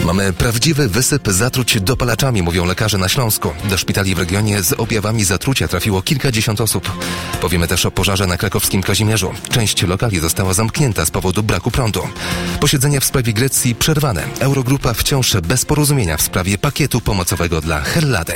Mamy prawdziwy wysyp zatruć dopalaczami, mówią lekarze na Śląsku. Do szpitali w regionie z objawami zatrucia trafiło kilkadziesiąt osób. Powiemy też o pożarze na krakowskim Kazimierzu. Część lokali została zamknięta z powodu braku prądu. Posiedzenie w sprawie Grecji przerwane. Eurogrupa wciąż bez porozumienia w sprawie pakietu pomocowego dla Hellady.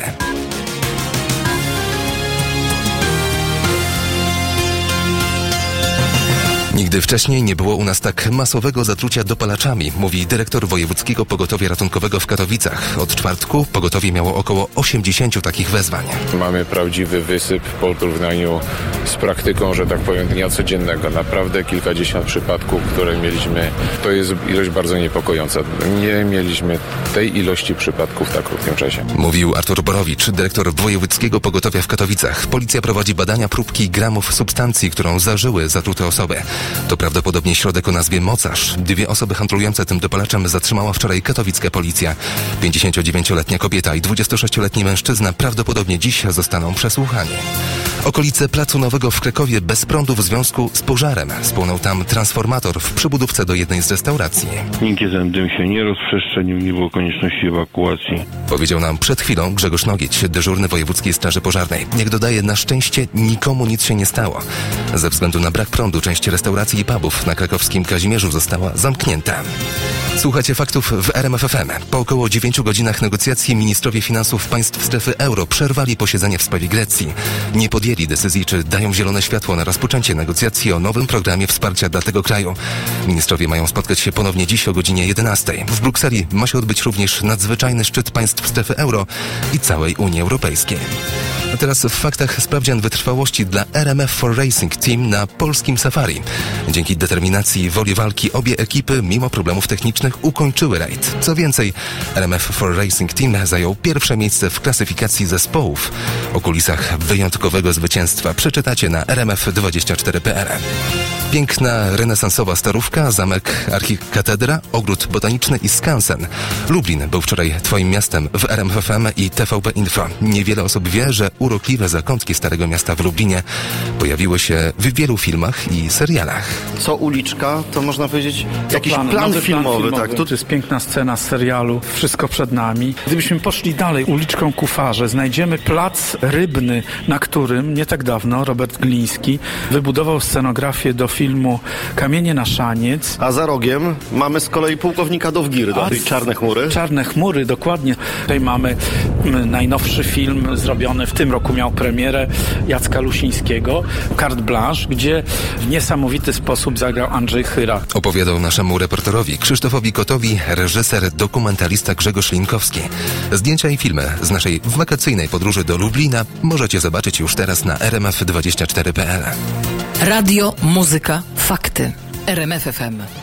Nigdy wcześniej nie było u nas tak masowego zatrucia dopalaczami, mówi dyrektor Wojewódzkiego Pogotowia Ratunkowego w Katowicach. Od czwartku pogotowie miało około 80 takich wezwań. Mamy prawdziwy wysyp w porównaniu z praktyką, że tak powiem, dnia codziennego. Naprawdę kilkadziesiąt przypadków, które mieliśmy. To jest ilość bardzo niepokojąca. Nie mieliśmy tej ilości przypadków w tak krótkim czasie. Mówił Artur Borowicz, dyrektor Wojewódzkiego Pogotowia w Katowicach. Policja prowadzi badania próbki gramów substancji, którą zażyły zatrute osoby. To prawdopodobnie środek o nazwie mocarz. 2 osoby handlujące tym dopalaczem zatrzymała wczoraj katowicka policja. 59-letnia kobieta i 26-letni mężczyzna prawdopodobnie dziś zostaną przesłuchani. Okolice Placu Nowego w Krakowie bez prądu w związku z pożarem. Spłonął tam transformator w przybudówce do jednej z restauracji. Nigdzie ten dym się nie rozprzestrzenił, nie było konieczności ewakuacji. Powiedział nam przed chwilą Grzegorz Nogić, dyżurny Wojewódzkiej Straży Pożarnej. Jak dodaje, na szczęście nikomu nic się nie stało. Ze względu na brak prądu część restauracji i pubów na krakowskim Kazimierzu została zamknięta. Słuchacie faktów w RMF FM. Po około 9 godzinach negocjacji ministrowie finansów państw strefy euro przerwali posiedzenie w sprawie Grecji. Nie podjęli decyzji, czy dają zielone światło na rozpoczęcie negocjacji o nowym programie wsparcia dla tego kraju. Ministrowie mają spotkać się ponownie dziś o godzinie 11. W Brukseli ma się odbyć również nadzwyczajny szczyt państw strefy euro i całej Unii Europejskiej. A teraz w faktach sprawdzian wytrwałości dla RMF for Racing Team na polskim safari. Dzięki determinacji i woli walki obie ekipy, mimo problemów technicznych, ukończyły rajd. Co więcej, RMF for Racing Team zajął pierwsze miejsce w klasyfikacji zespołów. O kulisach wyjątkowego zwycięstwa przeczytacie na rmf24.pl. Piękna, renesansowa starówka, zamek Archikatedra, ogród botaniczny i skansen. Lublin był wczoraj twoim miastem w RMF FM i TVP Info. Niewiele osób wie, że urokliwe zakątki Starego Miasta w Lublinie pojawiły się w wielu filmach i serialach. Co uliczka, to można powiedzieć jakiś plan filmowy. Tak? To jest piękna scena z serialu Wszystko przed nami. Gdybyśmy poszli dalej uliczką ku Farze, znajdziemy plac rybny, na którym nie tak dawno Robert Gliński wybudował scenografię do filmu Kamienie na szaniec. A za rogiem mamy z kolei pułkownika Dowgiry, czyli Czarne chmury. Czarne chmury, dokładnie. Tutaj mamy najnowszy film zrobiony w tym roku, miał premierę, Jacka Lusińskiego, Carte Blanche, gdzie w niesamowity sposób zagrał Andrzej Chyra. Opowiadał naszemu reporterowi Krzysztofowi Kotowi reżyser, dokumentalista Grzegorz Linkowski. Zdjęcia i filmy z naszej wakacyjnej podróży do Lublina możecie zobaczyć już teraz na rmf24.pl. Radio, muzyka, fakty. RMF FM.